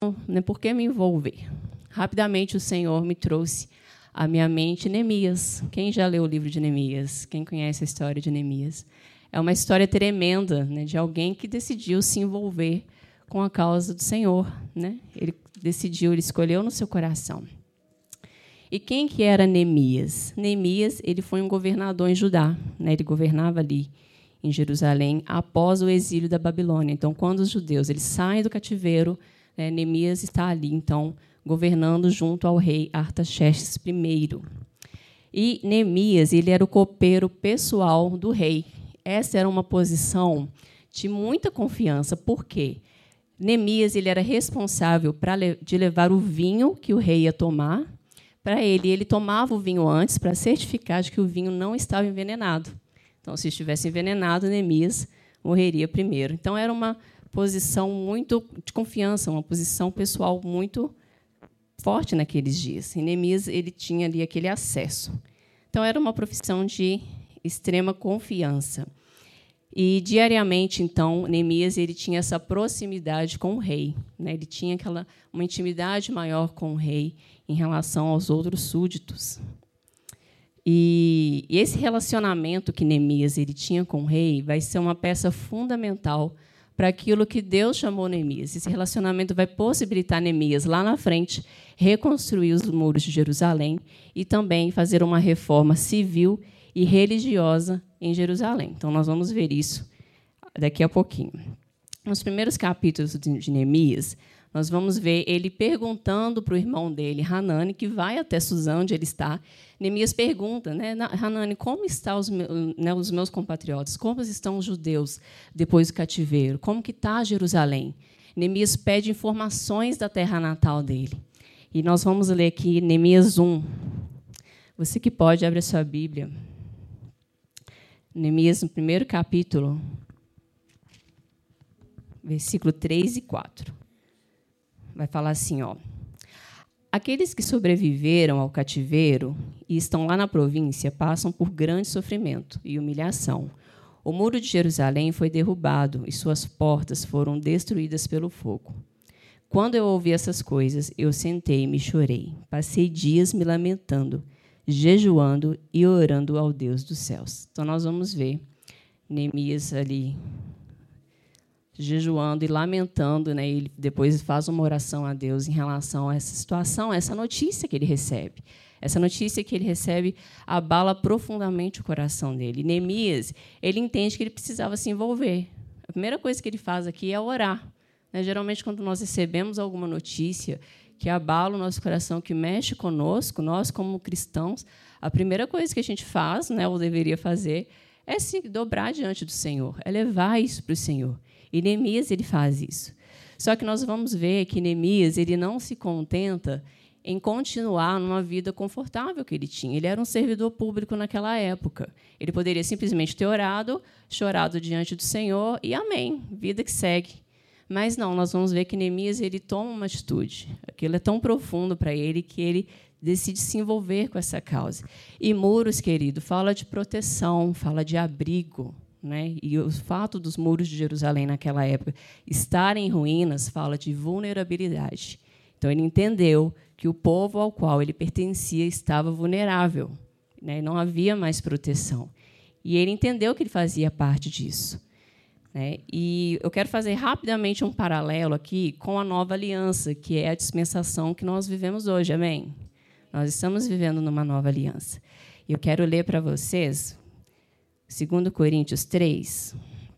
né, por que me envolver? Rapidamente o Senhor me trouxe à minha mente Neemias. Quem já leu o livro de Neemias? Quem conhece a história de Neemias? É uma história tremenda, né, de alguém que decidiu se envolver com a causa do Senhor, né? Ele escolheu no seu coração. E quem que era Neemias? Neemias, ele foi um governador em Judá, né? Ele governava ali em Jerusalém após o exílio da Babilônia. Então, quando os judeus eles saem do cativeiro, Neemias está ali, então, governando junto ao rei Artaxerxes I. E Neemias, ele era o copeiro pessoal do rei. Essa era uma posição de muita confiança. Por quê? Neemias ele era responsável de levar o vinho que o rei ia tomar para ele. Ele tomava o vinho antes para certificar de que o vinho não estava envenenado. Então, se estivesse envenenado, Neemias morreria primeiro. Então, era uma posição muito de confiança, uma posição pessoal muito forte naqueles dias. E Neemias ele tinha ali aquele acesso. Então, era uma profissão de extrema confiança. E, diariamente, então, Neemias ele tinha essa proximidade com o rei, né? Ele tinha uma intimidade maior com o rei em relação aos outros súditos. E esse relacionamento que Neemias ele tinha com o rei vai ser uma peça fundamental para aquilo que Deus chamou Neemias. Esse relacionamento vai possibilitar Neemias, lá na frente, reconstruir os muros de Jerusalém e também fazer uma reforma civil e religiosa em Jerusalém. Então, nós vamos ver isso daqui a pouquinho. Nos primeiros capítulos de Neemias, nós vamos ver ele perguntando para o irmão dele, Hanani, que vai até Suzã, onde ele está. Neemias pergunta, né, Hanani, como estão os meus compatriotas? Como estão os judeus depois do cativeiro? Como que está Jerusalém? Neemias pede informações da terra natal dele. E nós vamos ler aqui Neemias 1. Você que pode, abre a sua Bíblia. Neemias, no primeiro capítulo, versículo 3 e 4. Vai falar assim, ó. Aqueles que sobreviveram ao cativeiro e estão lá na província passam por grande sofrimento e humilhação. O muro de Jerusalém foi derrubado e suas portas foram destruídas pelo fogo. Quando eu ouvi essas coisas, eu sentei-me e chorei. Passei dias me lamentando, jejuando e orando ao Deus dos céus. Então, nós vamos ver Neemias ali jejuando e lamentando, né? Ele depois faz uma oração a Deus em relação a essa situação, essa notícia que ele recebe. Essa notícia que ele recebe abala profundamente o coração dele. E Neemias, ele entende que ele precisava se envolver. A primeira coisa que ele faz aqui é orar. Né? Geralmente, quando nós recebemos alguma notícia que abala o nosso coração, que mexe conosco, nós, como cristãos, a primeira coisa que a gente faz, né, ou deveria fazer, é se dobrar diante do Senhor, é levar isso para o Senhor. E Neemias ele faz isso. Só que nós vamos ver que Neemias ele não se contenta em continuar numa vida confortável que ele tinha. Ele era um servidor público naquela época. Ele poderia simplesmente ter orado, chorado diante do Senhor e amém, vida que segue. Mas não, nós vamos ver que Neemias ele toma uma atitude. Aquilo é tão profundo para ele que ele decide se envolver com essa causa. E muros, querido, fala de proteção, fala de abrigo. Né? E o fato dos muros de Jerusalém naquela época estarem em ruínas fala de vulnerabilidade. Então, ele entendeu que o povo ao qual ele pertencia estava vulnerável, né? Não havia mais proteção. E ele entendeu que ele fazia parte disso. Né? E eu quero fazer rapidamente um paralelo aqui com a nova aliança, que é a dispensação que nós vivemos hoje. Amém? Nós estamos vivendo numa nova aliança. E eu quero ler para vocês 2 Coríntios 3,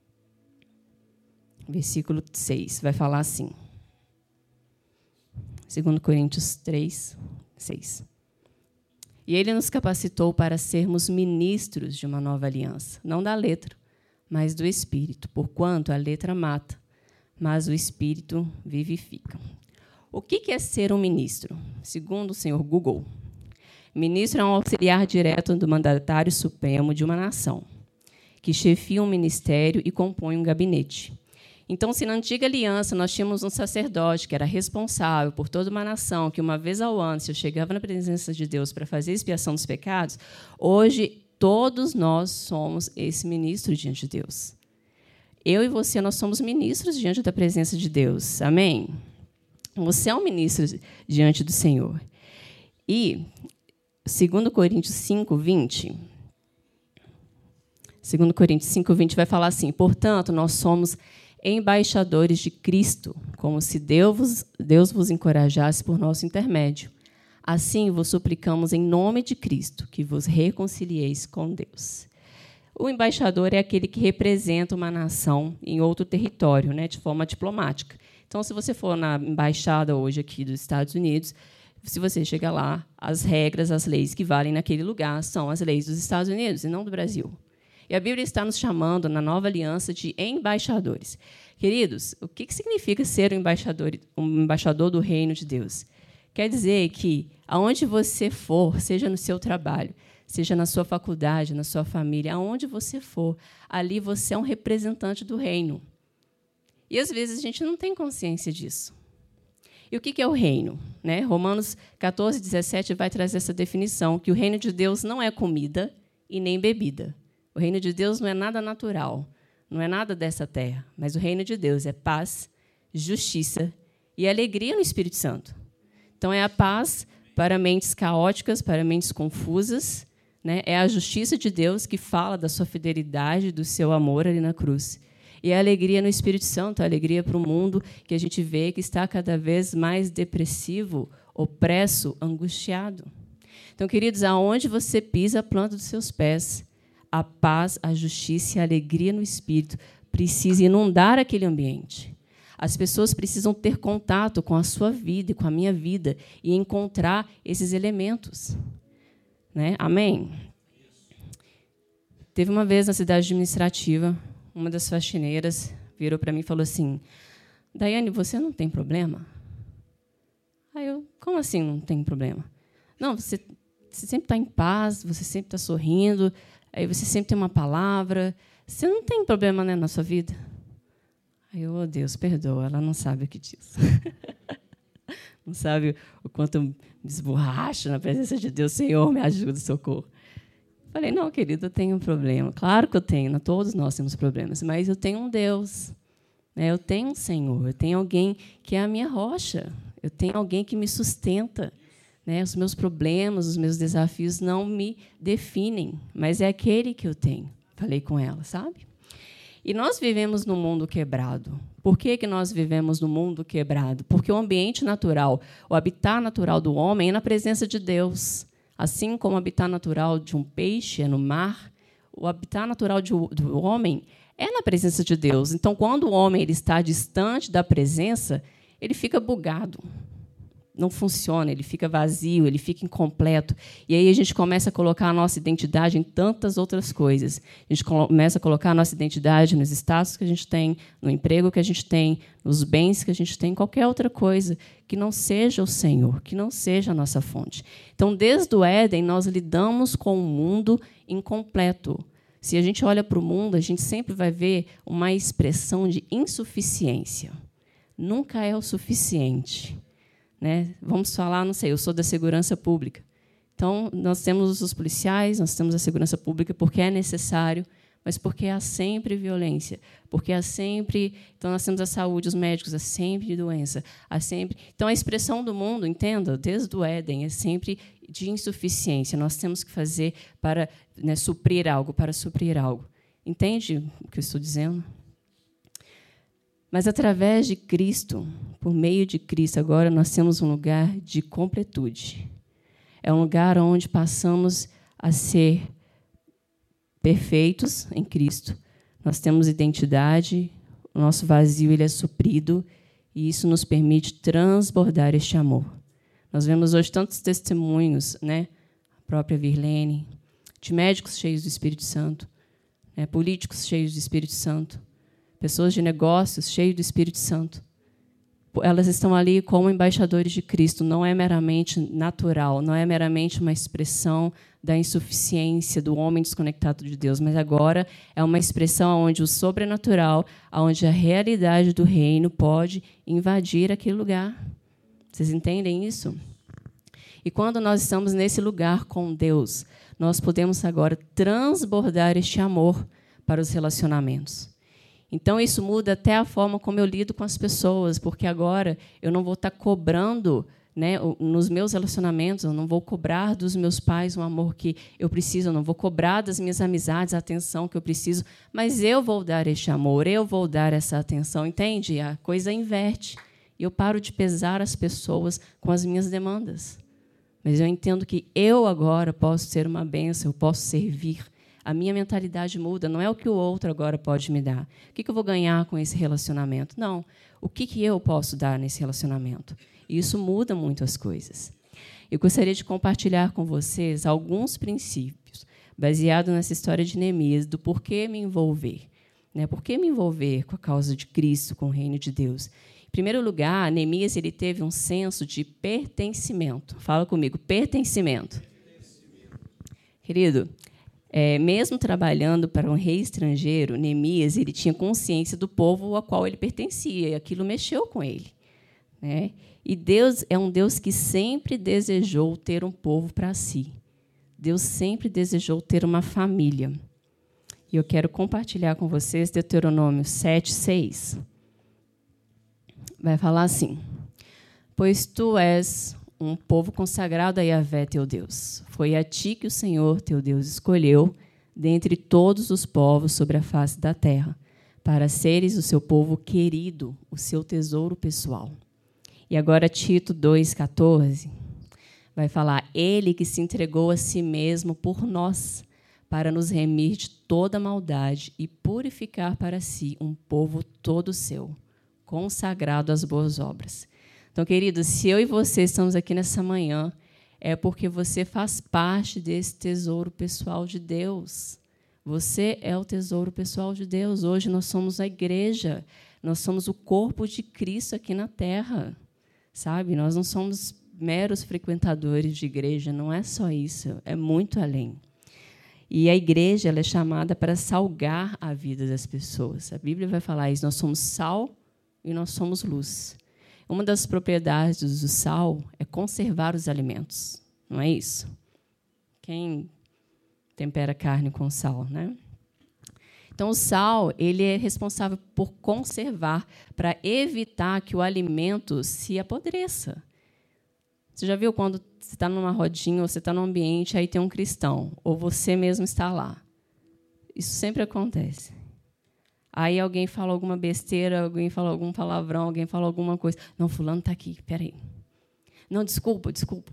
versículo 6, vai falar assim. 2 Coríntios 3, 6. E ele nos capacitou para sermos ministros de uma nova aliança, não da letra, mas do Espírito, porquanto a letra mata, mas o Espírito vivifica. O que é ser um ministro? Segundo o senhor Google, ministro é um auxiliar direto do mandatário supremo de uma nação, que chefia um ministério e compõe um gabinete. Então, se na antiga aliança nós tínhamos um sacerdote que era responsável por toda uma nação, que uma vez ao ano se chegava na presença de Deus para fazer expiação dos pecados, hoje todos nós somos esse ministro diante de Deus. Eu e você, nós somos ministros diante da presença de Deus. Amém? Você é um ministro diante do Senhor. E 2 Coríntios 5:20, 2 Coríntios 5:20 vai falar assim: portanto, nós somos embaixadores de Cristo, como se Deus vos encorajasse por nosso intermédio. Assim vos suplicamos em nome de Cristo, que vos reconcilieis com Deus. O embaixador é aquele que representa uma nação em outro território, né, de forma diplomática. Então, se você for na embaixada hoje aqui dos Estados Unidos, se você chegar lá, as regras, as leis que valem naquele lugar são as leis dos Estados Unidos e não do Brasil. E a Bíblia está nos chamando, na nova aliança, de embaixadores. Queridos, o que significa ser um embaixador do reino de Deus? Quer dizer que, aonde você for, seja no seu trabalho, seja na sua faculdade, na sua família, aonde você for, ali você é um representante do reino. E, às vezes, a gente não tem consciência disso. E o que é o reino? Né? Romanos 14:17 vai trazer essa definição, que o reino de Deus não é comida e nem bebida. O reino de Deus não é nada natural, não é nada dessa terra, mas o reino de Deus é paz, justiça e alegria no Espírito Santo. Então, é a paz para mentes caóticas, para mentes confusas, né? É a justiça de Deus que fala da sua fidelidade, do seu amor ali na cruz. E a alegria no Espírito Santo, a alegria para o mundo que a gente vê que está cada vez mais depressivo, opresso, angustiado. Então, queridos, aonde você pisa a planta dos seus pés, a paz, a justiça e a alegria no Espírito precisa inundar aquele ambiente. As pessoas precisam ter contato com a sua vida e com a minha vida e encontrar esses elementos. Né? Amém? Teve uma vez na cidade administrativa, uma das faxineiras virou para mim e falou assim: Daiane, você não tem problema? Aí eu, como assim não tem problema? Não, você sempre está em paz, você sempre está sorrindo, aí você sempre tem uma palavra, você não tem problema, né, na sua vida? Aí eu, oh, Deus, perdoa, ela não sabe o que diz. Não sabe o quanto eu me desborracho na presença de Deus. Senhor, me ajuda, socorro. Falei, não, querido, eu tenho um problema. Claro que eu tenho, todos nós temos problemas, mas eu tenho um Deus, né? Eu tenho um Senhor, eu tenho alguém que é a minha rocha, eu tenho alguém que me sustenta. Né? Os meus problemas, os meus desafios não me definem, mas é aquele que eu tenho. Falei com ela, sabe? E nós vivemos num mundo quebrado. Por que nós vivemos num mundo quebrado? Porque o ambiente natural, o habitat natural do homem é na presença de Deus. Assim como o habitat natural de um peixe é no mar, o habitat natural do homem é na presença de Deus. Então, quando o homem ele está distante da presença, ele fica bugado. Não funciona, ele fica vazio, ele fica incompleto. E aí a gente começa a colocar a nossa identidade em tantas outras coisas. A gente começa a colocar a nossa identidade nos status que a gente tem, no emprego que a gente tem, nos bens que a gente tem, qualquer outra coisa que não seja o Senhor, que não seja a nossa fonte. Então, desde o Éden, nós lidamos com um mundo incompleto. Se a gente olha para o mundo, a gente sempre vai ver uma expressão de insuficiência. Nunca é o suficiente. Né? Vamos falar, não sei, eu sou da segurança pública. Então, nós temos os policiais, nós temos a segurança pública porque é necessário, mas porque há sempre violência, porque há sempre... Então, nós temos a saúde, os médicos, há sempre doença, há sempre... Então, a expressão do mundo, entenda, desde o Éden, é sempre de insuficiência. Nós temos que fazer para, né, suprir algo, para suprir algo. Entende o que eu estou dizendo? Mas, através de Cristo, por meio de Cristo, agora nós temos um lugar de completude. É um lugar onde passamos a ser perfeitos em Cristo. Nós temos identidade, o nosso vazio ele é suprido, e isso nos permite transbordar este amor. Nós vemos hoje tantos testemunhos, né? A própria Virlene, de médicos cheios do Espírito Santo, né? Políticos cheios do Espírito Santo, pessoas de negócios cheios do Espírito Santo. Elas estão ali como embaixadores de Cristo. Não é meramente natural, não é meramente uma expressão da insuficiência do homem desconectado de Deus, mas agora é uma expressão onde o sobrenatural, onde a realidade do reino pode invadir aquele lugar. Vocês entendem isso? E quando nós estamos nesse lugar com Deus, nós podemos agora transbordar este amor para os relacionamentos. Então, isso muda até a forma como eu lido com as pessoas, porque agora eu não vou estar cobrando, né, nos meus relacionamentos, eu não vou cobrar dos meus pais um amor que eu preciso, eu não vou cobrar das minhas amizades a atenção que eu preciso, mas eu vou dar este amor, eu vou dar essa atenção, entende? A coisa inverte. E eu paro de pesar as pessoas com as minhas demandas. Mas eu entendo que eu agora posso ser uma bênção, eu posso servir. A minha mentalidade muda, não é o que o outro agora pode me dar. O que eu vou ganhar com esse relacionamento? Não. O que eu posso dar nesse relacionamento? E isso muda muito as coisas. Eu gostaria de compartilhar com vocês alguns princípios, baseados nessa história de Neemias, do porquê me envolver. Né? Por que me envolver com a causa de Cristo, com o reino de Deus? Em primeiro lugar, Neemias ele teve um senso de pertencimento. Fala comigo, pertencimento. Querido, mesmo trabalhando para um rei estrangeiro, Neemias ele tinha consciência do povo ao qual ele pertencia, e aquilo mexeu com ele. Né? E Deus é um Deus que sempre desejou ter um povo para si. Deus sempre desejou ter uma família. E eu quero compartilhar com vocês Deuteronômio 7:6. Vai falar assim: pois tu és um povo consagrado a Yahvé, teu Deus. Foi a ti que o Senhor, teu Deus, escolheu, dentre todos os povos sobre a face da terra, para seres o seu povo querido, o seu tesouro pessoal. E agora Tito 2,14 vai falar: ele que se entregou a si mesmo por nós, para nos remir de toda maldade e purificar para si um povo todo seu, consagrado às boas obras. Então, queridos, se eu e você estamos aqui nessa manhã, é porque você faz parte desse tesouro pessoal de Deus. Você é o tesouro pessoal de Deus. Hoje nós somos a igreja, nós somos o corpo de Cristo aqui na terra. Sabe? Nós não somos meros frequentadores de igreja, não é só isso, é muito além. E a igreja ela é chamada para salgar a vida das pessoas. A Bíblia vai falar isso, nós somos sal e nós somos luz. Uma das propriedades do sal é conservar os alimentos, não é isso? Quem tempera carne com sal, né? Então, o sal ele é responsável por conservar, para evitar que o alimento se apodreça. Você já viu quando você está numa rodinha, ou você está num ambiente, aí tem um cristão, ou você mesmo está lá? Isso sempre acontece. Aí alguém fala alguma besteira, alguém fala algum palavrão, alguém fala alguma coisa. Não, fulano está aqui, espera aí. Não, desculpa.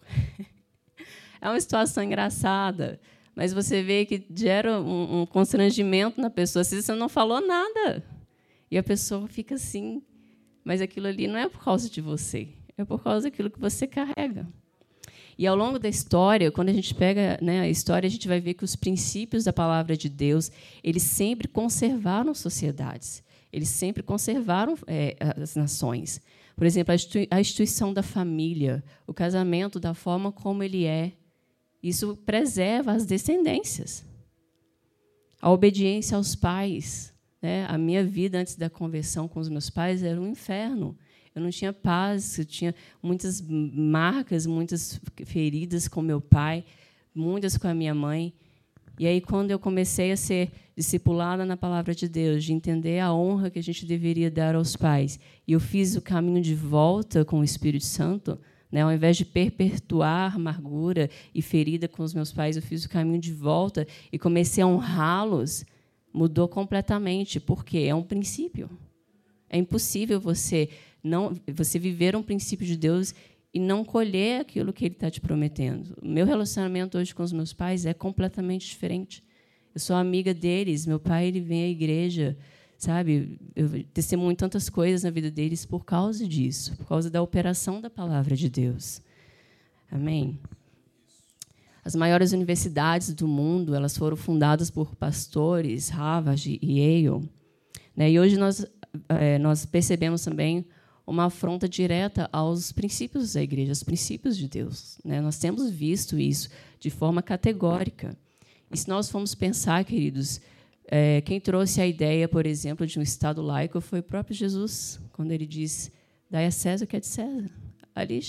É uma situação engraçada, mas você vê que gera um constrangimento na pessoa. Se você não falou nada, e a pessoa fica assim, mas aquilo ali não é por causa de você, é por causa daquilo que você carrega. E, ao longo da história, quando a gente pega, né, a história, a gente vai ver que os princípios da palavra de Deus eles sempre conservaram sociedades, eles sempre conservaram as nações. Por exemplo, a instituição da família, o casamento da forma como ele é, isso preserva as descendências. A obediência aos pais. Né? A minha vida antes da conversão com os meus pais era um inferno. Eu não tinha paz, eu tinha muitas marcas, muitas feridas com meu pai, muitas com a minha mãe. E aí, quando eu comecei a ser discipulada na palavra de Deus, de entender a honra que a gente deveria dar aos pais, e eu fiz o caminho de volta com o Espírito Santo, né, ao invés de perpetuar amargura e ferida com os meus pais, eu fiz o caminho de volta e comecei a honrá-los, mudou completamente. Por quê? É um princípio. É impossível você viver um princípio de Deus e não colher aquilo que Ele está te prometendo. O meu relacionamento hoje com os meus pais é completamente diferente. Eu sou amiga deles. Meu pai ele vem à igreja, sabe? Eu testemunho tantas coisas na vida deles por causa disso, por causa da operação da palavra de Deus. Amém? As maiores universidades do mundo elas foram fundadas por pastores, Harvard e Yale. Né? E hoje nós percebemos também uma afronta direta aos princípios da igreja, aos princípios de Deus. Né? Nós temos visto isso de forma categórica. E se nós formos pensar, queridos, quem trouxe a ideia, por exemplo, de um Estado laico foi o próprio Jesus, quando ele diz: dai a César o que é de César. Ali,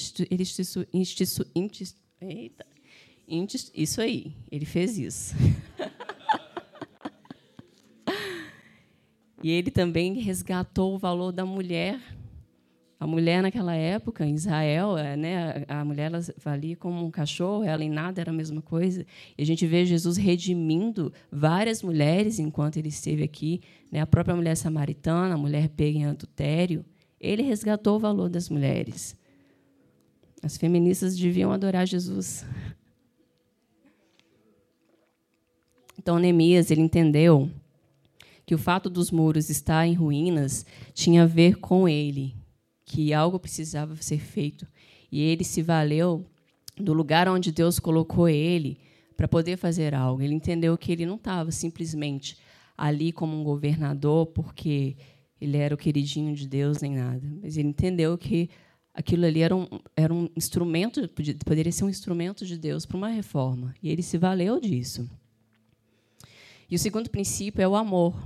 isso aí, ele fez isso. E ele também resgatou o valor da mulher. A mulher, naquela época, em Israel, né, a mulher ela valia como um cachorro, ela em nada era a mesma coisa. E a gente vê Jesus redimindo várias mulheres enquanto ele esteve aqui, né, a própria mulher samaritana, a mulher pega em adultério. Ele resgatou o valor das mulheres. As feministas deviam adorar Jesus. Então, Neemias ele entendeu que o fato dos muros estar em ruínas tinha a ver com ele, que algo precisava ser feito. E ele se valeu do lugar onde Deus colocou ele para poder fazer algo. Ele entendeu que ele não estava simplesmente ali como um governador porque ele era o queridinho de Deus nem nada, mas ele entendeu que aquilo ali era um instrumento, poderia ser um instrumento de Deus para uma reforma. E ele se valeu disso. E o segundo princípio é o amor.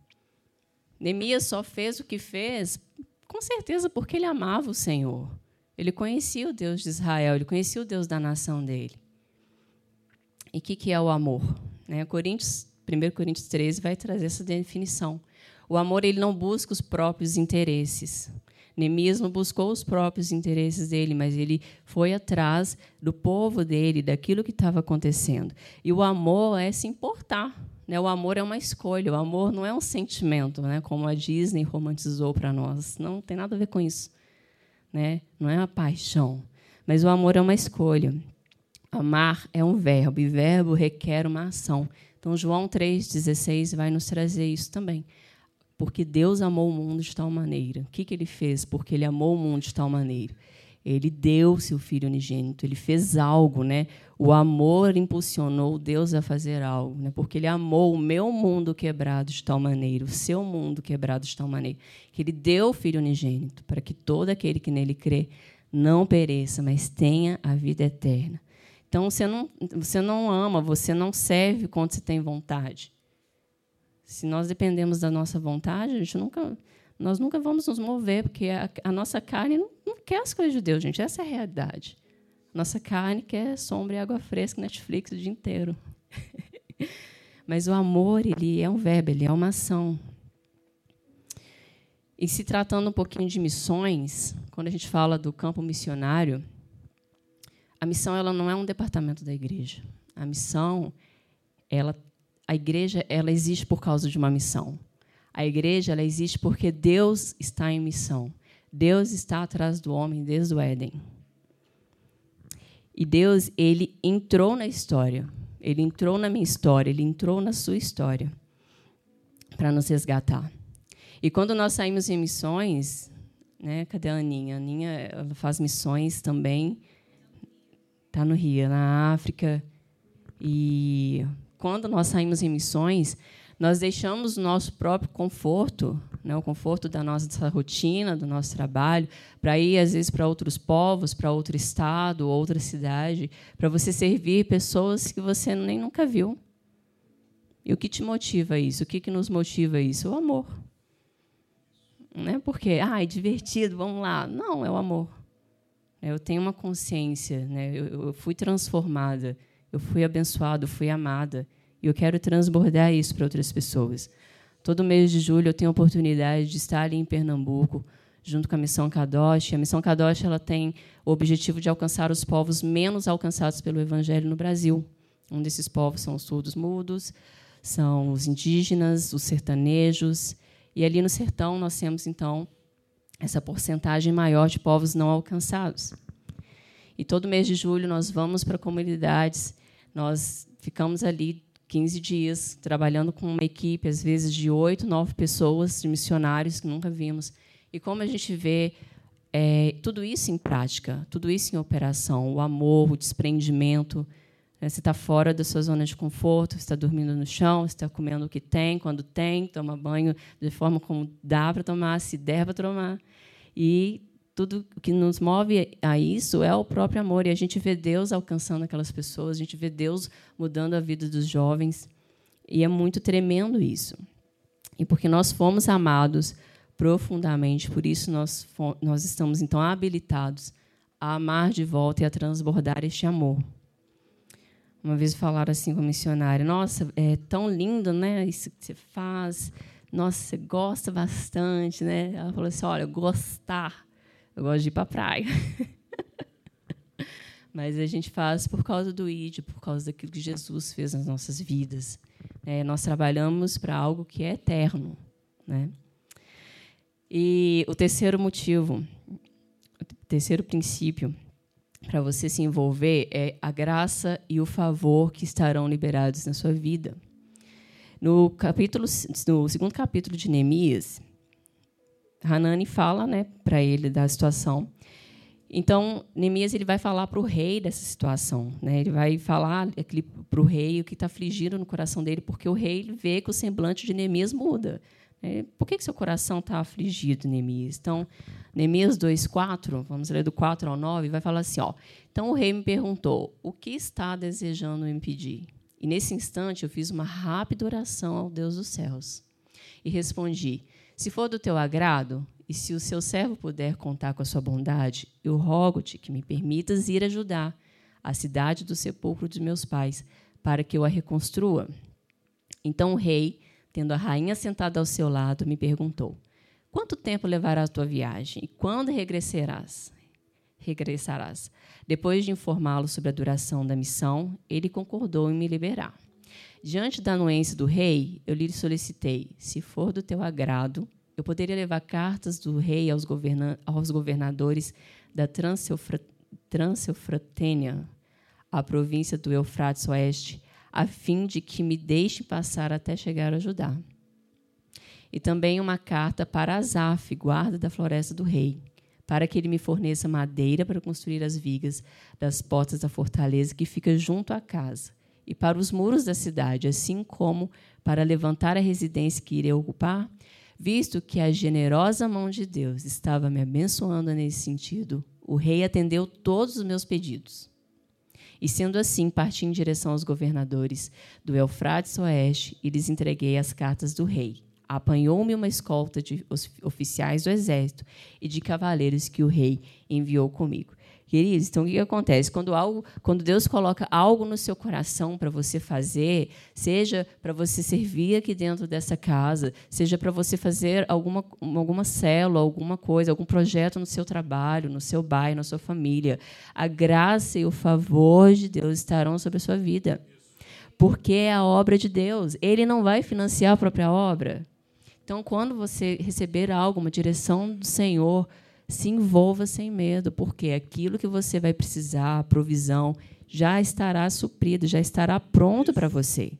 Neemias só fez o que fez, com certeza, porque ele amava o Senhor. Ele conhecia o Deus de Israel, ele conhecia o Deus da nação dele. E o que é o amor? 1 Coríntios 13 vai trazer essa definição. O amor ele não busca os próprios interesses. Neemias não buscou os próprios interesses dele, mas ele foi atrás do povo dele, daquilo que estava acontecendo. E o amor é se importar. O amor é uma escolha, o amor não é um sentimento, como a Disney romantizou para nós. Não tem nada a ver com isso. Não é uma paixão, mas o amor é uma escolha. Amar é um verbo, e verbo requer uma ação. Então, João 3,16 vai nos trazer isso também. Porque Deus amou o mundo de tal maneira. O que ele fez? Porque ele amou o mundo de tal maneira. Ele deu seu Filho unigênito, ele fez algo, O amor impulsionou Deus a fazer algo, Porque ele amou o meu mundo quebrado de tal maneira, o seu mundo quebrado de tal maneira, que ele deu o Filho unigênito para que todo aquele que nele crê não pereça, mas tenha a vida eterna. Então, você não ama, você não serve quando você tem vontade. Se nós dependemos da nossa vontade, nós nunca vamos nos mover, porque a nossa carne não quer as coisas de Deus, gente. Essa é a realidade. Nossa carne quer sombra e água fresca, Netflix o dia inteiro. Mas o amor, ele é um verbo, ele é uma ação. E se tratando um pouquinho de missões, quando a gente fala do campo missionário, a missão ela não é um departamento da igreja. A missão, a igreja ela existe por causa de uma missão. A igreja ela existe porque Deus está em missão. Deus está atrás do homem desde o Éden. E Deus ele entrou na história. Ele entrou na minha história, ele entrou na sua história para nos resgatar. E quando nós saímos em missões, cadê a Aninha? A Aninha ela faz missões também. Está no Rio, na África. E quando nós saímos em missões, nós deixamos o nosso próprio conforto, o conforto da nossa rotina, do nosso trabalho, para ir, às vezes, para outros povos, para outro estado, outra cidade, para você servir pessoas que você nem nunca viu. E o que te motiva isso? O que nos motiva isso? O amor. Não é porque, é divertido, vamos lá. Não, é o amor. Eu tenho uma consciência, eu fui transformada, eu fui abençoada, eu fui amada, e eu quero transbordar isso para outras pessoas. Todo mês de julho eu tenho a oportunidade de estar ali em Pernambuco, junto com a Missão Kadosh. A Missão Kadosh ela tem o objetivo de alcançar os povos menos alcançados pelo Evangelho no Brasil. Um desses povos são os surdos-mudos, são os indígenas, os sertanejos. E ali no sertão nós temos, então, essa porcentagem maior de povos não alcançados. E todo mês de julho nós vamos para comunidades, nós ficamos ali 15 dias trabalhando com uma equipe, às vezes de 8, 9 pessoas, de missionários que nunca vimos. E como a gente vê tudo isso em prática, tudo isso em operação, o amor, o desprendimento. Você está fora da sua zona de conforto, você está dormindo no chão, você está comendo o que tem, quando tem, toma banho de forma como dá para tomar, se der para tomar. E tudo que nos move a isso é o próprio amor. E a gente vê Deus alcançando aquelas pessoas, a gente vê Deus mudando a vida dos jovens. E é muito tremendo isso. E porque nós fomos amados profundamente, por isso nós estamos, então, habilitados a amar de volta e a transbordar este amor. Uma vez falaram assim com a missionária, nossa, é tão lindo, isso que você faz, nossa, você gosta bastante, né? Ela falou assim, olha, gostar, eu gosto de ir para a praia. Mas a gente faz por causa do ID, por causa daquilo que Jesus fez nas nossas vidas. Nós trabalhamos para algo que é eterno, né? E o terceiro motivo, o terceiro princípio para você se envolver é a graça e o favor que estarão liberados na sua vida. No segundo capítulo de Neemias, Hanani fala, né, para ele da situação. Então, Neemias ele vai falar para o rei dessa situação, né? Ele vai falar para o rei o que está afligindo no coração dele, porque o rei ele vê que o semblante de Neemias muda. Por que seu coração está afligido, Neemias? Então, Neemias 2:4, vamos ler do 4 ao 9, vai falar assim, ó, então o rei me perguntou, o que está desejando me pedir? E nesse instante eu fiz uma rápida oração ao Deus dos céus. E respondi, se for do teu agrado, e se o seu servo puder contar com a sua bondade, eu rogo-te que me permitas ir ajudar a cidade do sepulcro dos meus pais, para que eu a reconstrua. Então o rei, tendo a rainha sentada ao seu lado, me perguntou, quanto tempo levará a tua viagem e quando regressarás? Depois de informá-lo sobre a duração da missão, ele concordou em me liberar. Diante da anuência do rei, eu lhe solicitei, se for do teu agrado, eu poderia levar cartas do rei aos governadores da Transeufratênia, a província do Eufrates Oeste, a fim de que me deixe passar até chegar a Judá. E também uma carta para Asaf, guarda da floresta do rei, para que ele me forneça madeira para construir as vigas das portas da fortaleza que fica junto à casa, e para os muros da cidade, assim como para levantar a residência que irei ocupar, visto que a generosa mão de Deus estava me abençoando nesse sentido, o rei atendeu todos os meus pedidos. E, sendo assim, parti em direção aos governadores do Eufrates Oeste e lhes entreguei as cartas do rei. Apanhou-me uma escolta de oficiais do exército e de cavaleiros que o rei enviou comigo. Queridos, então o que acontece? Quando Deus coloca algo no seu coração para você fazer, seja para você servir aqui dentro dessa casa, seja para você fazer alguma célula, alguma coisa, algum projeto no seu trabalho, no seu bairro, na sua família, a graça e o favor de Deus estarão sobre a sua vida. Porque é a obra de Deus. Ele não vai financiar a própria obra. Então, quando você receber algo, uma direção do Senhor, se envolva sem medo, porque aquilo que você vai precisar, a provisão, já estará suprido, já estará pronto para você.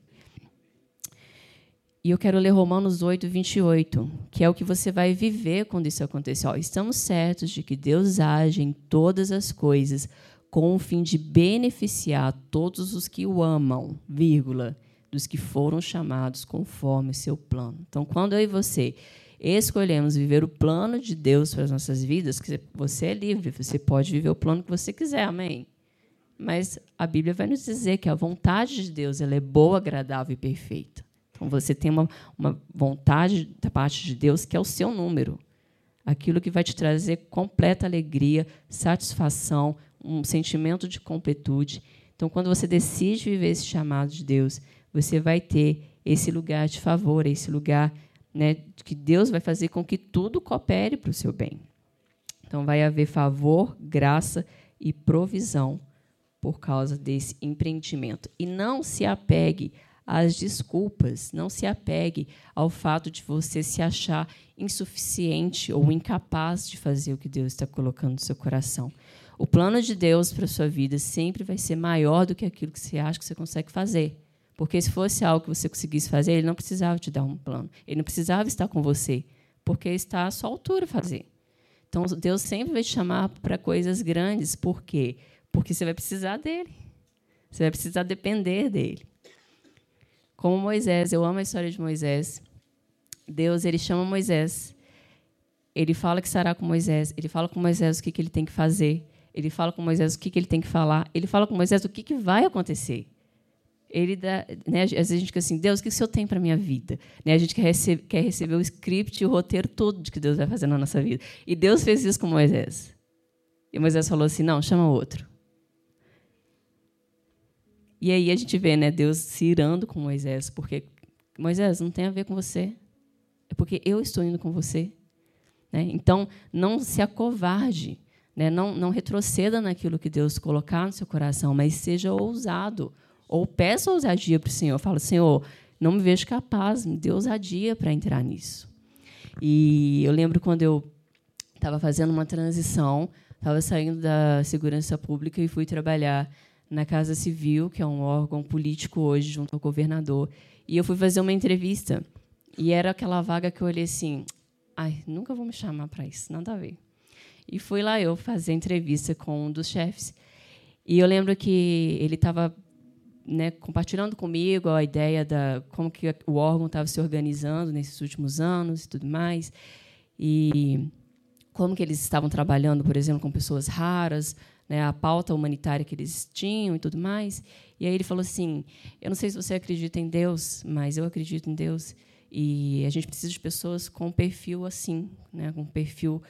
E eu quero ler Romanos 8:28, que é o que você vai viver quando isso acontecer. Estamos certos de que Deus age em todas as coisas com o fim de beneficiar todos os que o amam, dos que foram chamados conforme o seu plano. Então, quando eu e você escolhemos viver o plano de Deus para as nossas vidas, que você é livre, você pode viver o plano que você quiser, amém? Mas a Bíblia vai nos dizer que a vontade de Deus ela é boa, agradável e perfeita. Então, você tem uma vontade da parte de Deus que é o seu número, aquilo que vai te trazer completa alegria, satisfação, um sentimento de completude. Então, quando você decide viver esse chamado de Deus, você vai ter esse lugar de favor, esse lugar, né, que Deus vai fazer com que tudo coopere para o seu bem. Então, vai haver favor, graça e provisão por causa desse empreendimento. E não se apegue às desculpas, não se apegue ao fato de você se achar insuficiente ou incapaz de fazer o que Deus está colocando no seu coração. O plano de Deus para a sua vida sempre vai ser maior do que aquilo que você acha que você consegue fazer. Porque se fosse algo que você conseguisse fazer, ele não precisava te dar um plano. Ele não precisava estar com você, porque está à sua altura fazer. Então, Deus sempre vai te chamar para coisas grandes. Por quê? Porque você vai precisar dele. Você vai precisar depender dele. Como Moisés, eu amo a história de Moisés. Deus, ele chama Moisés. Ele fala que estará com Moisés. Ele fala com Moisés o que ele tem que fazer. Ele fala com Moisés o que ele tem que falar. Ele fala com Moisés o que vai acontecer. Ele dá, né, às vezes a gente fica assim, Deus, o que o Senhor tem para a minha vida? Né, a gente quer receber o script e o roteiro todo de que Deus vai fazer na nossa vida. E Deus fez isso com Moisés. E Moisés falou assim, não, chama outro. E aí a gente vê, né, Deus se irando com Moisés, porque Moisés não tem a ver com você. É porque eu estou indo com você. Né? Então, não se acovarde, né? Não retroceda naquilo que Deus colocar no seu coração, mas seja ousado. Ou peça ousadia para o Senhor. Fala, Senhor, não me vejo capaz, me dê ousadia para entrar nisso. E eu lembro quando eu estava fazendo uma transição, estava saindo da segurança pública e fui trabalhar na Casa Civil, que é um órgão político hoje, junto ao governador. E eu fui fazer uma entrevista. E era aquela vaga que eu olhei assim, ai, nunca vou me chamar para isso, nada a ver. E fui lá eu fazer entrevista com um dos chefes. E eu lembro que ele estava, né, compartilhando comigo a ideia da como que o órgão estava se organizando nesses últimos anos e tudo mais. E como que eles estavam trabalhando, por exemplo, com pessoas raras, né, a pauta humanitária que eles tinham e tudo mais. E aí ele falou assim, eu não sei se você acredita em Deus, mas eu acredito em Deus. E a gente precisa de pessoas com um perfil assim, né, com um perfil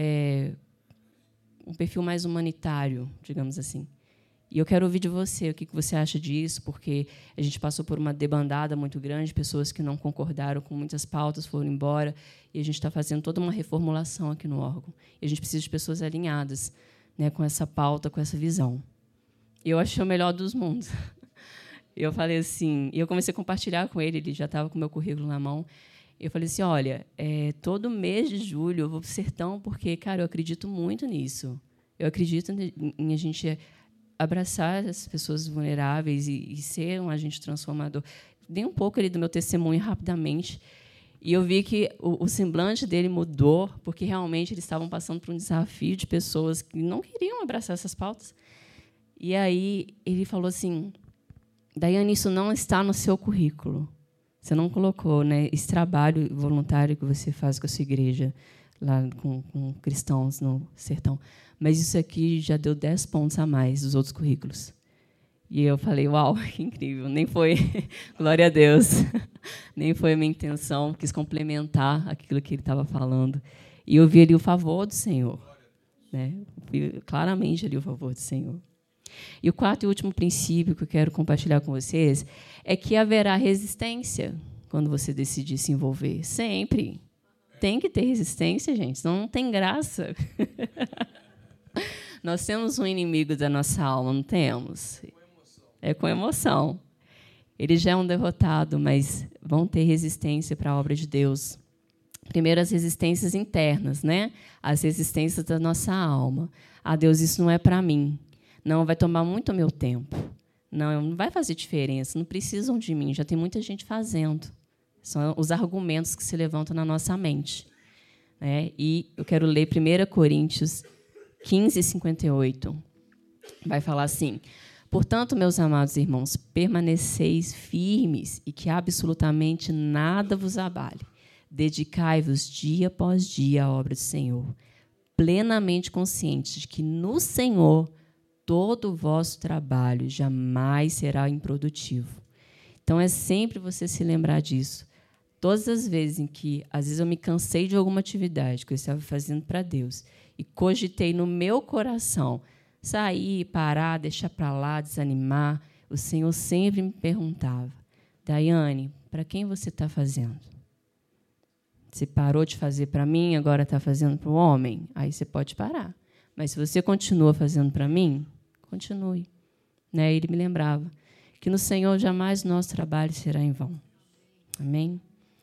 mais humanitário, digamos assim. E eu quero ouvir de você, o que você acha disso, porque a gente passou por uma debandada muito grande, pessoas que não concordaram com muitas pautas foram embora, e a gente está fazendo toda uma reformulação aqui no órgão. E a gente precisa de pessoas alinhadas, né, com essa pauta, com essa visão. E eu achei o melhor dos mundos. Eu falei assim, e eu comecei a compartilhar com ele, ele já estava com o meu currículo na mão. Eu falei assim, olha, todo mês de julho eu vou para o sertão, porque, cara, eu acredito muito nisso. Eu acredito em a gente abraçar as pessoas vulneráveis e ser um agente transformador. Dei um pouco ali do meu testemunho rapidamente, e eu vi que o semblante dele mudou, porque realmente eles estavam passando por um desafio de pessoas que não queriam abraçar essas pautas. E aí ele falou assim, Daiane, isso não está no seu currículo. Você não colocou, né, esse trabalho voluntário que você faz com a sua igreja, lá com cristãos no sertão. Mas isso aqui já deu 10 pontos a mais dos outros currículos. E eu falei, uau, que incrível. Nem foi, glória a Deus, nem foi a minha intenção, quis complementar aquilo que ele estava falando. E eu vi ali o favor do Senhor. Né? Vi claramente ali o favor do Senhor. E o quarto e último princípio que eu quero compartilhar com vocês é que haverá resistência quando você decidir se envolver. Sempre. Tem que ter resistência, gente, senão não tem graça. Nós temos um inimigo da nossa alma, não temos? É com emoção. Ele já é um derrotado, mas vão ter resistência para a obra de Deus. Primeiro, as resistências internas, né? As resistências da nossa alma. Ah, Deus, isso não é para mim. Não, vai tomar muito meu tempo. Não vai fazer diferença. Não precisam de mim. Já tem muita gente fazendo. São os argumentos que se levantam na nossa mente. Né? E eu quero ler 1 Coríntios 15, 58. Vai falar assim, portanto, meus amados irmãos, permaneceis firmes e que absolutamente nada vos abale. Dedicai-vos dia após dia à obra do Senhor, plenamente conscientes de que no Senhor todo o vosso trabalho jamais será improdutivo. Então, é sempre você se lembrar disso. Todas as vezes em que, às vezes, eu me cansei de alguma atividade que eu estava fazendo para Deus e cogitei no meu coração sair, parar, deixar para lá, desanimar, o Senhor sempre me perguntava, Daiane, para quem você está fazendo? Você parou de fazer para mim, agora está fazendo para o homem? Aí você pode parar. Mas se você continua fazendo para mim, continue. Né? Ele me lembrava que no Senhor jamais o nosso trabalho será em vão. Amém?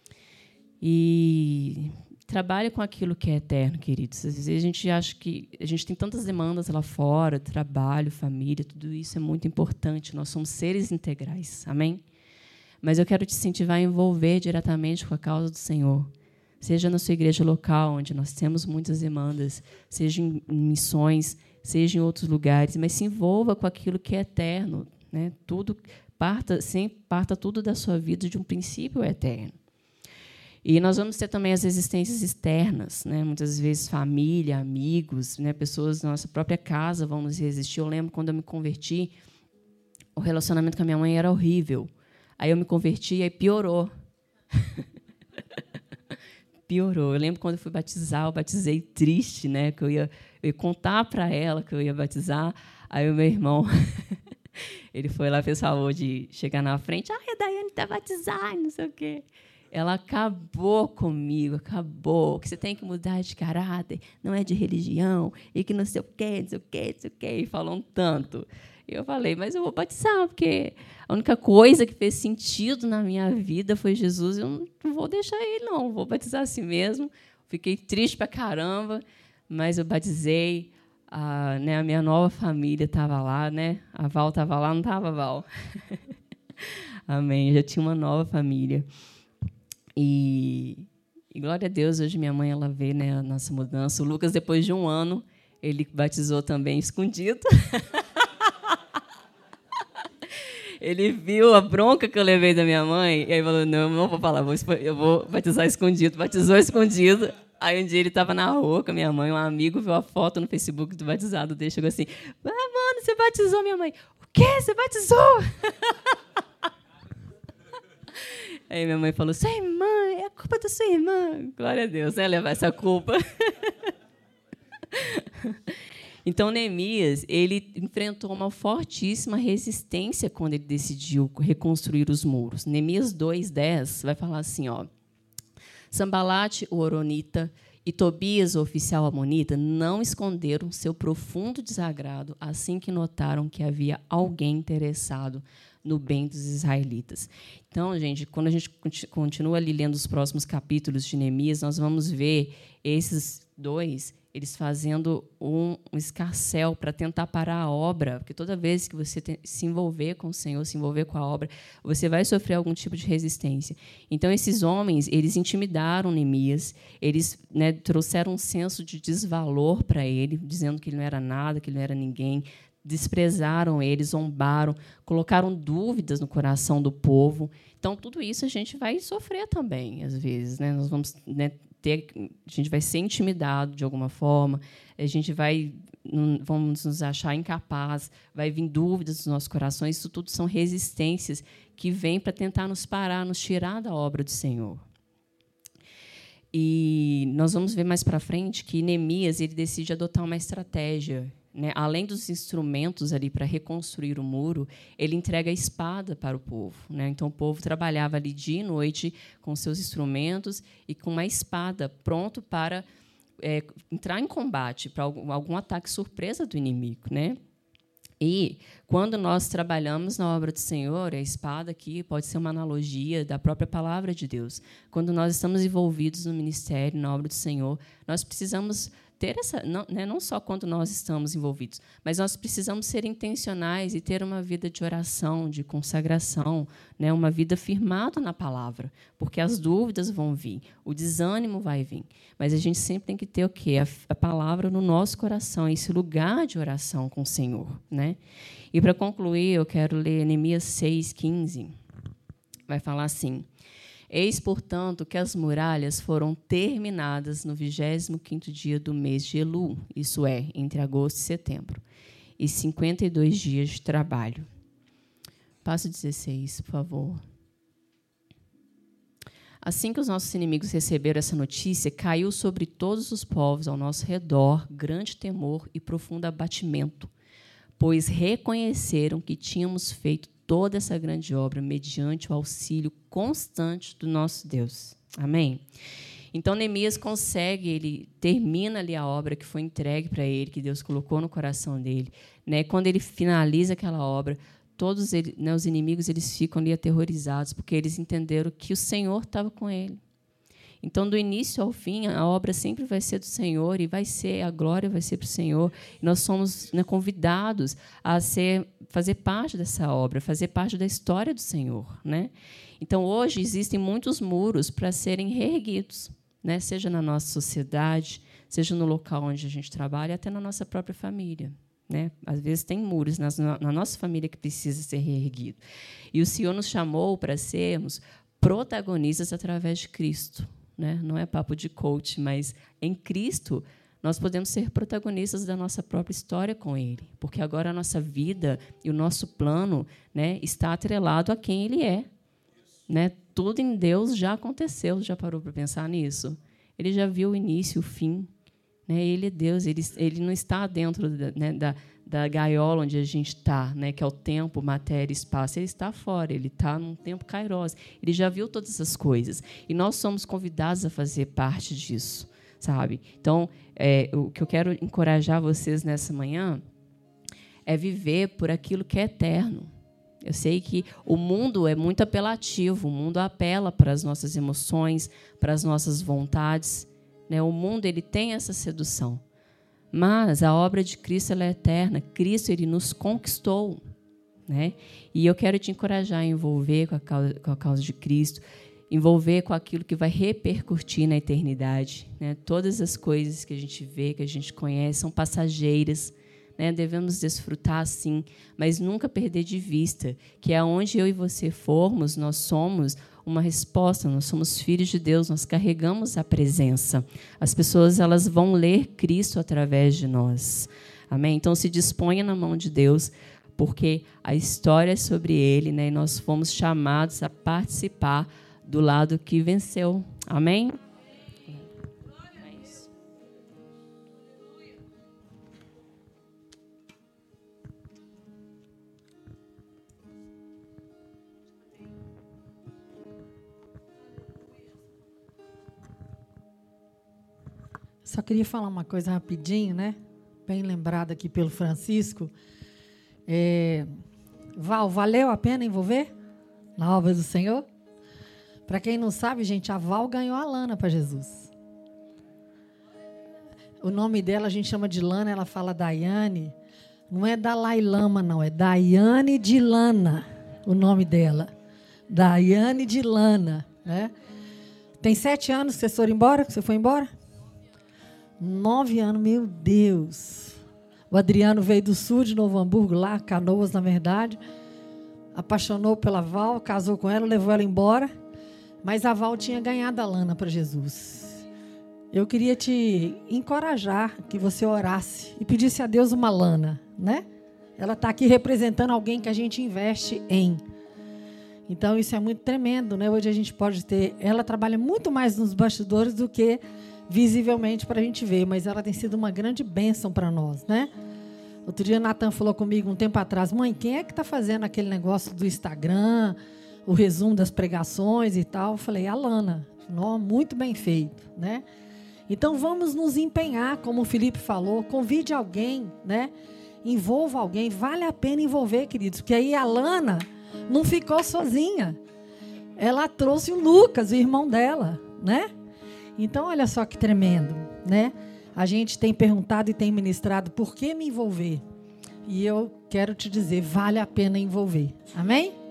E trabalhe com aquilo que é eterno, queridos. Às vezes a gente acha que a gente tem tantas demandas lá fora, trabalho, família, tudo isso é muito importante. Nós somos seres integrais. Amém? Mas eu quero te incentivar a envolver diretamente com a causa do Senhor. Seja na sua igreja local, onde nós temos muitas demandas, seja em missões, seja em outros lugares, mas se envolva com aquilo que é eterno. Né? Parta tudo da sua vida de um princípio eterno. E nós vamos ter também as resistências externas, né? Muitas vezes família, amigos, né? Pessoas da nossa própria casa vão nos resistir. Eu lembro quando eu me converti, o relacionamento com a minha mãe era horrível. Aí eu me converti e aí piorou. Piorou. Eu lembro quando eu fui batizar, eu batizei triste, né? Que eu ia contar para ela que eu ia batizar. Aí o meu irmão, ele foi lá, fez favor de chegar na frente. A Daiane está batizada, não sei o quê. ela acabou comigo, acabou, que você tem que mudar de caráter, não é de religião, e que não sei o quê, não sei o quê, não sei o quê, e falou um tanto. E eu falei, mas eu vou batizar, porque a única coisa que fez sentido na minha vida foi Jesus, eu não vou deixar ele, não, vou batizar assim mesmo. Fiquei triste pra caramba, mas eu batizei. A minha nova família estava lá, né? A Val estava lá, não estava, Val? Amém. Eu já tinha uma nova família. E glória a Deus, hoje minha mãe ela vê, né, a nossa mudança. O Lucas, depois de 1 ano, ele batizou também escondido. Ele viu a bronca que eu levei da minha mãe, e aí falou, não vou falar, eu vou batizar escondido. Batizou escondido. Aí um dia ele estava na rua com a minha mãe, um amigo viu a foto no Facebook do batizado dele, chegou assim, mano, você batizou minha mãe. O quê? Você batizou? Aí minha mãe falou, sua irmã, é a culpa da sua irmã. Glória a Deus, né, levar essa culpa. Então, Neemias, ele enfrentou uma fortíssima resistência quando ele decidiu reconstruir os muros. Neemias 2:10 vai falar assim, ó, Sambalate, o horonita, e Tobias, o oficial amonita, não esconderam seu profundo desagrado assim que notaram que havia alguém interessado no bem dos israelitas. Então, gente, quando a gente continua ali lendo os próximos capítulos de Neemias, nós vamos ver esses dois, eles fazendo um escarcéu para tentar parar a obra, porque toda vez que você se envolver com o Senhor, se envolver com a obra, você vai sofrer algum tipo de resistência. Então, esses homens, eles intimidaram Neemias, eles, né, trouxeram um senso de desvalor para ele, dizendo que ele não era nada, que ele não era ninguém, desprezaram ele, zombaram, colocaram dúvidas no coração do povo. Então, tudo isso a gente vai sofrer também, às vezes, né? Nós vamos, né, a gente vai ser intimidado de alguma forma, a gente vamos nos achar incapaz, vai vir dúvidas dos nossos corações, isso tudo são resistências que vêm para tentar nos parar, nos tirar da obra do Senhor. E nós vamos ver mais para frente que Neemias ele decide adotar uma estratégia, né? Além dos instrumentos ali para reconstruir o muro, ele entrega a espada para o povo, né? Então, o povo trabalhava ali dia e noite com seus instrumentos e com uma espada pronto para entrar em combate, para algum ataque surpresa do inimigo, né? E, quando nós trabalhamos na obra do Senhor, a espada aqui pode ser uma analogia da própria palavra de Deus. Quando nós estamos envolvidos no ministério, na obra do Senhor, nós precisamos ter essa, não só quando nós estamos envolvidos, mas nós precisamos ser intencionais e ter uma vida de oração, de consagração, né, uma vida firmada na palavra, porque as dúvidas vão vir, o desânimo vai vir, mas a gente sempre tem que ter o quê? A palavra no nosso coração, esse lugar de oração com o Senhor, né? E, para concluir, eu quero ler Neemias 6:15. Vai falar assim: Eis, portanto, que as muralhas foram terminadas no 25º dia do mês de Elu, isso é, entre agosto e setembro, e 52 dias de trabalho. Passo 16, por favor. Assim que os nossos inimigos receberam essa notícia, caiu sobre todos os povos ao nosso redor grande temor e profundo abatimento, pois reconheceram que tínhamos feito toda essa grande obra mediante o auxílio constante do nosso Deus. Amém? Então, Neemias consegue, ele termina ali a obra que foi entregue para ele, que Deus colocou no coração dele. Né? Quando ele finaliza aquela obra, todos ele, né, os inimigos eles ficam ali aterrorizados, porque eles entenderam que o Senhor estava com ele. Então, do início ao fim, a obra sempre vai ser do Senhor e a glória vai ser para o Senhor. E nós somos, né, convidados a fazer parte dessa obra, fazer parte da história do Senhor, né? Então, hoje, existem muitos muros para serem reerguidos, né? Seja na nossa sociedade, seja no local onde a gente trabalha, até na nossa própria família. Né? Às vezes, tem muros na nossa família que precisa ser reerguido. E o Senhor nos chamou para sermos protagonistas através de Cristo. Né? Não é papo de coach, mas em Cristo nós podemos ser protagonistas da nossa própria história com Ele, porque agora a nossa vida e o nosso plano, né, está atrelado a quem Ele é. Né? Tudo em Deus já aconteceu, já parou para pensar nisso? Ele já viu o início e o fim. né? Ele é Deus, ele não está dentro da gaiola onde a gente está, né, que é o tempo, matéria e espaço. Ele está fora, ele está num tempo kairos. Ele já viu todas essas coisas. E nós somos convidados a fazer parte disso, sabe? Então, o que eu quero encorajar vocês nessa manhã é viver por aquilo que é eterno. Eu sei que o mundo é muito apelativo, o mundo apela para as nossas emoções, para as nossas vontades, né? O mundo ele tem essa sedução. Mas a obra de Cristo ela é eterna. Cristo ele nos conquistou, né? E eu quero te encorajar a envolver com a causa de Cristo, envolver com aquilo que vai repercutir na eternidade, né? Todas as coisas que a gente vê, que a gente conhece, são passageiras, né? Devemos desfrutar, sim, mas nunca perder de vista que aonde eu e você formos, nós somos uma resposta, nós somos filhos de Deus, nós carregamos a presença. As pessoas elas vão ler Cristo através de nós. Amém? Então, se disponha na mão de Deus, porque a história é sobre Ele, né? E nós fomos chamados a participar do lado que venceu. Amém? Só queria falar uma coisa rapidinho, né? Bem lembrada aqui pelo Francisco. Val, valeu a pena envolver na obra do Senhor? Para quem não sabe, gente, a Val ganhou a Lana para Jesus. O nome dela a gente chama de Lana, ela fala Daiane. Não é Dalai Lama, não, é Daiane de Lana, o nome dela. Daiane de Lana, né? Tem 7 anos que vocês foram embora, que você foi embora? 9 anos, meu Deus. O Adriano veio do sul de Novo Hamburgo, lá, Canoas, na verdade. Apaixonou pela Val, casou com ela, levou ela embora. Mas a Val tinha ganhado a Lana para Jesus. Eu queria te encorajar que você orasse e pedisse a Deus uma Lana, né? Ela está aqui representando alguém que a gente investe em. Então, isso é muito tremendo, né? Hoje a gente pode ter... Ela trabalha muito mais nos bastidores do que visivelmente para a gente ver, mas ela tem sido uma grande bênção para nós, né? Outro dia, Natan falou comigo um tempo atrás, mãe, quem é que está fazendo aquele negócio do Instagram, o resumo das pregações e tal? Eu falei, a Lana. Não, muito bem feito, né? Então, vamos nos empenhar, como o Felipe falou, convide alguém, né? Envolva alguém, vale a pena envolver, queridos, porque aí a Lana não ficou sozinha. Ela trouxe o Lucas, o irmão dela, né? Então, olha só que tremendo, né? A gente tem perguntado e tem ministrado por que me envolver. E eu quero te dizer, vale a pena envolver. Amém?